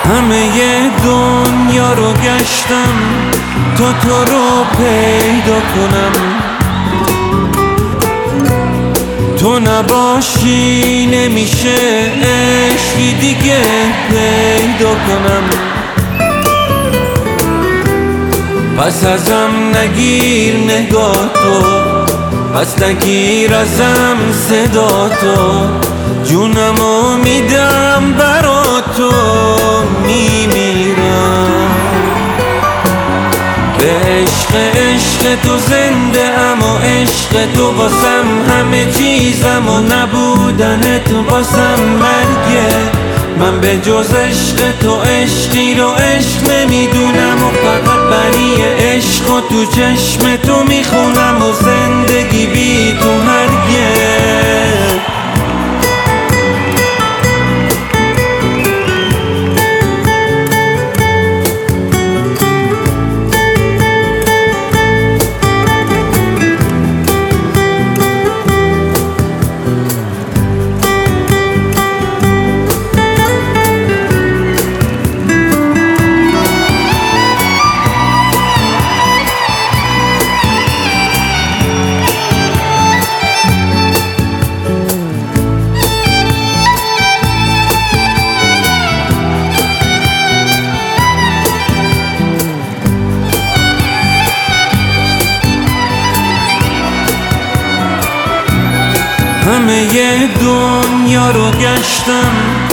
همه دنیا رو گشتم تا تو رو پیدا کنم، تو نباشی نمیشه عشقی دیگه پیدا کنم. پس ازم نگیر نگاه تو، پس نگیر ازم صدا تو، جونمو میدم برا تو، میمیرم به عشق تو زنده ام و عشق تو واسم همه چیزم و نبودن تو واسم مرگه. من به جز عشق تو عشقی رو عشق نمیدونم و فقط بنی عشق و تو چشم تو میخونم و زندگی بی تو هرگز. همه دنیا رو گشتم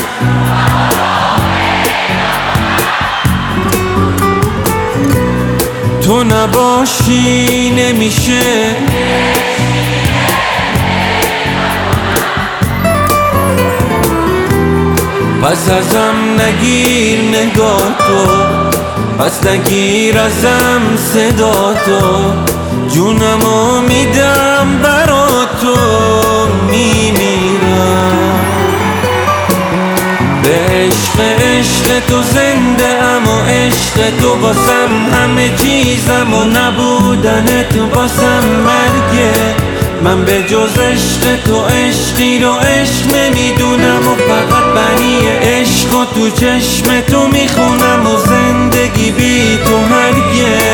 تو نباشی نمیشه، پس ازم نگیر نگاه تو، پس نگیر ازم صدا تو، جونمو میدم برا تو، میمیرم به عشق تو زنده ام و عشق تو واسم همه چیزم و نبودن تو واسم مرگه. من به جز عشق تو عشقی رو عشق نمیدونم و فقط بنی عشق و تو چشم تو میخونم و زندگی بی تو هرگز.